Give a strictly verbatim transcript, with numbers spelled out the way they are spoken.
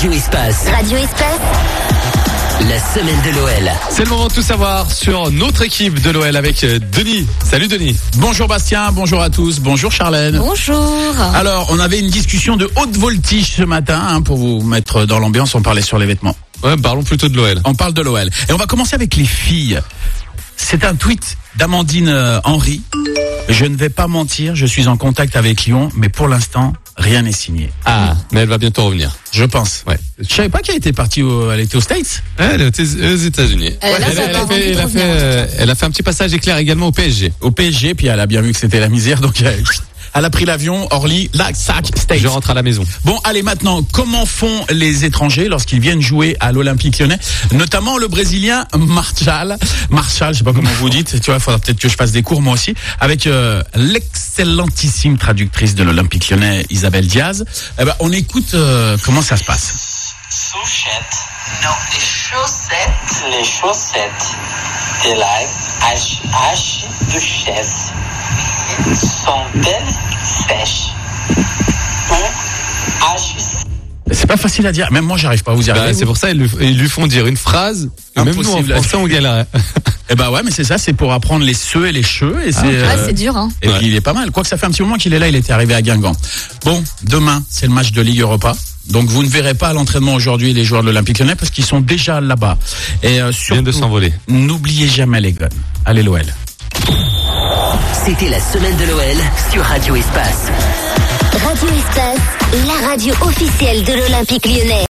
Radio Espace. Radio Espace. La semaine de l'O L. C'est le moment de tout savoir sur notre équipe de l'O L avec Denis. Salut Denis. Bonjour Bastien, bonjour à tous, bonjour Charlène. Bonjour. Alors, on avait une discussion de haute voltige ce matin, hein, pour vous mettre dans l'ambiance, on parlait sur les vêtements. Ouais, parlons plutôt de l'O L. On parle de l'O L. Et on va commencer avec les filles. C'est un tweet d'Amandine euh, Henry. Je ne vais pas mentir, je suis en contact avec Lyon, mais pour l'instant, rien n'est signé. Ah, mais elle va bientôt revenir. Je pense. Ouais. Je savais pas qu'elle était partie, au, elle était aux States. Ouais, elle est aux États-Unis. Elle, Ouais, là, elle, ça elle va a fait, elle, a revenir, fait, euh, elle a fait un petit passage éclair également au P S G. Au P S G, puis elle a bien vu que c'était la misère, donc elle, elle a pris l'avion, Orly, la sac, States. Je rentre à la maison. Bon, allez, maintenant, comment font les étrangers lorsqu'ils viennent jouer à l'Olympique Lyonnais, notamment le Brésilien Marshall, Marshall, je sais pas comment vous dites, tu vois, il faudra peut-être que je fasse des cours moi aussi, avec euh, l'excellentissime traductrice de l'Olympique Lyonnais, Isabelle Diaz. Eh ben, on écoute euh, comment ça se passe. Souchettes. Non, les chaussettes. Les chaussettes de la H H Duchesse sont-elles sèches ou H C'est pas facile à dire, même moi j'arrive pas à vous y arriver. Bah, c'est pour ça ils lui, ils lui font dire une phrase. Et même nous en Impossible à français on galère. Eh ben ouais, mais c'est ça, c'est pour apprendre les ceux et les cheux, et c'est. Ah, euh, c'est dur, hein. Et Ouais. puis il est pas mal. Quoique ça fait un petit moment qu'il est là, il était arrivé à Guingamp. Bon, demain c'est le match de Ligue Europa. Donc vous ne verrez pas à l'entraînement aujourd'hui les joueurs de l'Olympique Lyonnais parce qu'ils sont déjà là-bas. Et euh, Vient de surtout, s'envoler. n'oubliez jamais les guns. Allez l'O L. C'était la semaine de l'O L sur Radio Espace. Radio Espace, la radio officielle de l'Olympique Lyonnais.